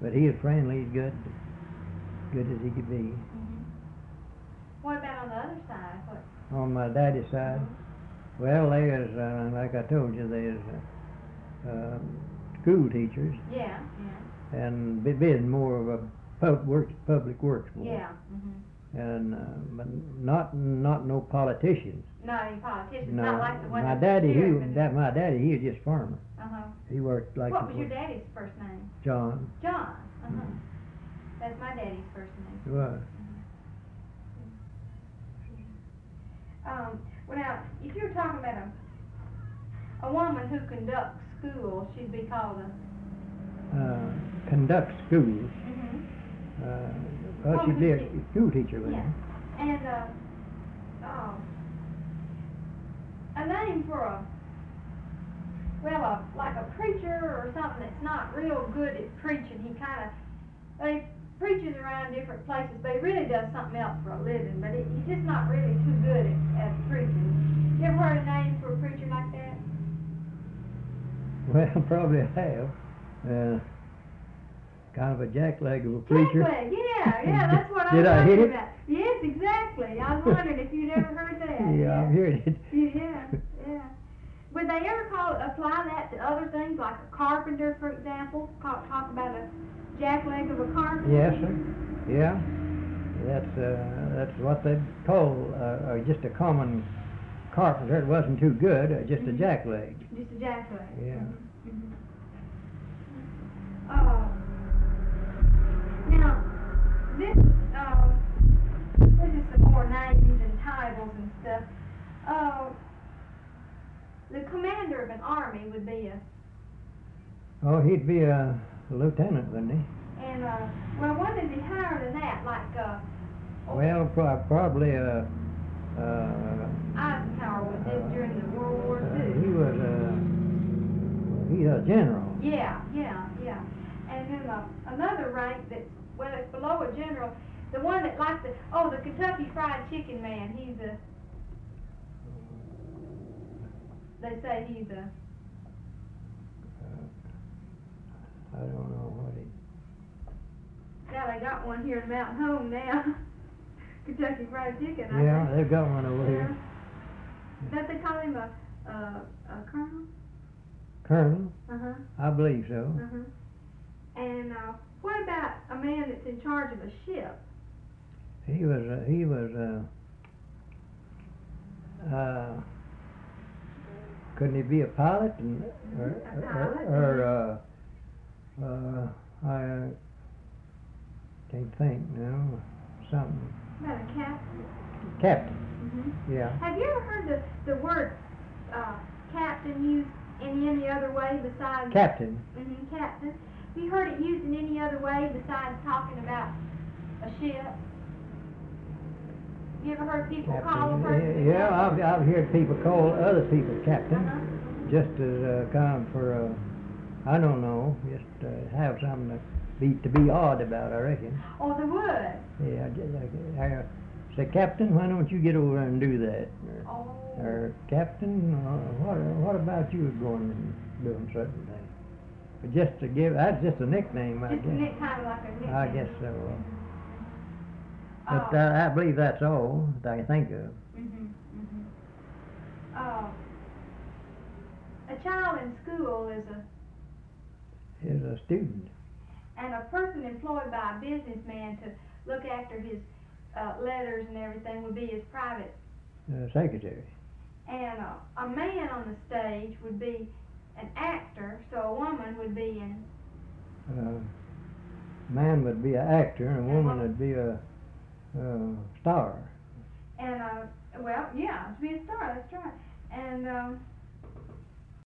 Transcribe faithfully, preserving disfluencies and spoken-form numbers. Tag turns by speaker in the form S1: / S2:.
S1: but he was friendly, he's good, good as he could be.
S2: Mm-hmm. What about on the other side? What?
S1: On my daddy's side,
S2: Mm-hmm.
S1: well, they was, uh, like I told you, they was uh, uh, school teachers,
S2: Yeah, yeah.
S1: and be- being more of a pub works, public works boy.
S2: Yeah. Mm-hmm.
S1: And uh, but not not no politicians.
S2: Not any politicians,
S1: No,
S2: not like the one
S1: my
S2: that's
S1: daddy, he
S2: here,
S1: was,
S2: but-
S1: that my daddy, he was just farmer.
S2: Uh-huh.
S1: He worked like
S2: What
S1: a-
S2: was your daddy's first name?
S1: John.
S2: John. Uh-huh.
S1: Mhm.
S2: That's my daddy's first name.
S1: He was.
S2: Um, well now, if you're talking about a, a woman who conducts school, she'd be called a...
S1: Uh, conduct schools.
S2: Mm-hmm.
S1: Uh, well,
S2: What
S1: she'd
S2: would
S1: be
S2: you
S1: a
S2: do?
S1: school teacher, wouldn't
S2: Yeah. And, uh, oh, a name for a, well, a, like a preacher or something that's not real good at preaching. He kind of, he preaches around different places, but he really does something else for a living, but it, he's just not really too good at, at preaching. You ever heard a name for a preacher like that?
S1: you? Well, probably I have. Uh, kind of a jackleg of a preacher.
S2: Jackleg, yeah, yeah, that's what I
S1: Did
S2: was
S1: I hit
S2: wondering
S1: it?
S2: about. Yes, exactly. I was wondering if you'd ever heard that.
S1: Yeah, I've heard it.
S2: Yeah, yeah. Would they ever call apply that to other things, like a carpenter, for example? Talk, talk about a jackleg of a carpenter?
S1: Yes, sir. Yeah. That's uh, that's what they call uh, uh, just a common carpenter. It wasn't too good, uh, just
S2: Mhm.
S1: a jackleg.
S2: Just a jackleg.
S1: Yeah.
S2: Mhm. Uh, now, this, uh, this is some more names and titles and stuff. Uh, the commander of an army would be a,
S1: Oh, he'd be a lieutenant, wouldn't he?
S2: and, uh, well, what is he higher than that? Like, uh,
S1: Well, pro- probably a. Uh,
S2: Eisenhower was this during the World War
S1: uh,
S2: Two.
S1: he was a. He's a general.
S2: Yeah, yeah, yeah. And then uh, another rank that's, well, it's below a general, the one that likes the, oh, the Kentucky Fried Chicken man, he's a, they say he's a,
S1: Uh, I don't know what he.
S2: now they got one here in Mountain Home now. Kentucky Fried Chicken, I
S1: Yeah,
S2: think.
S1: they've got one over
S2: Yeah.
S1: here.
S2: Don't they call him a, a, a colonel?
S1: Colonel,
S2: Uh-huh,
S1: I believe so.
S2: uh-huh. And, uh, what about a man that's in charge of a ship?
S1: He was. Uh, he was. Uh, uh, couldn't he be a pilot? And, or,
S2: Mhm, a
S1: or,
S2: pilot,
S1: or uh, uh, I uh, can't think now. Something.
S2: About a captain?
S1: Captain.
S2: Mm-hmm.
S1: Yeah.
S2: Have you ever heard the, the word, uh, captain used in any other way besides...
S1: Captain.
S2: Mm-hmm, captain. Have you heard it used in any other way besides talking about a ship? You ever heard people call a person
S1: Captain.
S2: a
S1: Yeah, I've,
S2: captain?
S1: I've heard people call other people captain,
S2: Uh-huh.
S1: just as uh, kind of for, uh, I don't know, just uh, have something to be to be odd about, I reckon.
S2: Oh, they would.
S1: Yeah, just, uh, uh, say, Captain, why don't you get over and do that? Or,
S2: Oh.
S1: or Captain, uh, what what about you going and doing certain things? But just to give, that's just a nickname, I
S2: Just a
S1: guess.
S2: nick, kind of like a nickname.
S1: I guess so. But
S2: Oh.
S1: uh, I believe that's all that I can think of.
S2: Mm-hmm, mm-hmm. Uh, a child in school is a
S1: Is a student.
S2: and a person employed by a businessman to look after his uh, letters and everything would be his private.
S1: Uh, secretary.
S2: And uh, a man on the stage would be an actor, so a woman would be an...
S1: Uh, man would be an actor, and a woman would be a uh, star.
S2: And, uh, well, yeah, to be a star, that's right. And, um,